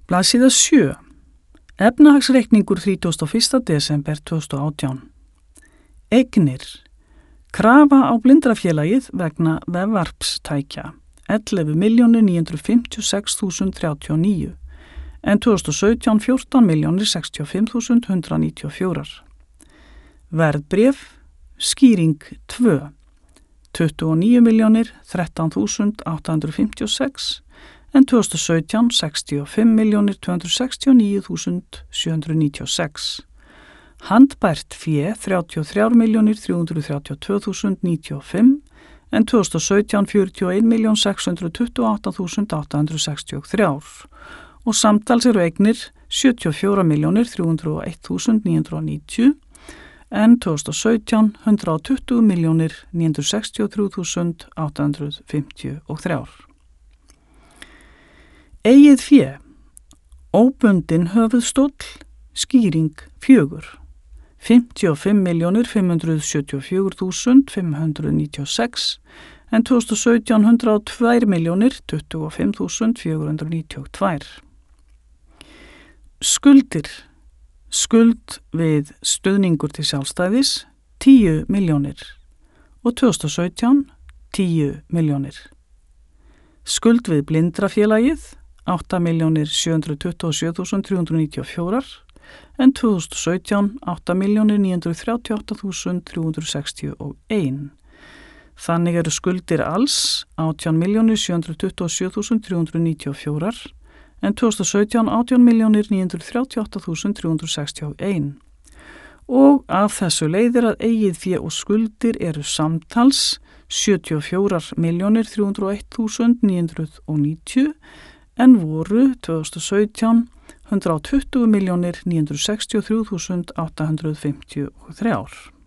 Blaðsíða 7. Efnahagsreikningur 31. desember 2018. Eignir. Krafa á Blindrafélagið vegna vefvarpstækja 11.956.039 en 2017 14.065.194. Verðbréf. Skýring 2. 29.013.856 en 2017 65.269.796. Handbært fé 33.332.095 en 2017 41.628.863 og samtals eru eignir 74.301.990 en 2017 120.963.853. Eigið fé. Óbundin höfuðstóll. Skýring 4. 55.574.596 en 2017 102.025.492. Skuldir. Skuld við stuðningur til sjálfstæðis 10 milljónir og 2017 10 milljónir. Skuld við Blindrafélagið 8.727.394 en 2017 8.938.361. Þannig eru skuldir alls 18.727.394 en 2017 18.938.361. Og af þessu leiðir að eigið fé og skuldir eru samtals 74.301.990 en voru 2017 120.963.853.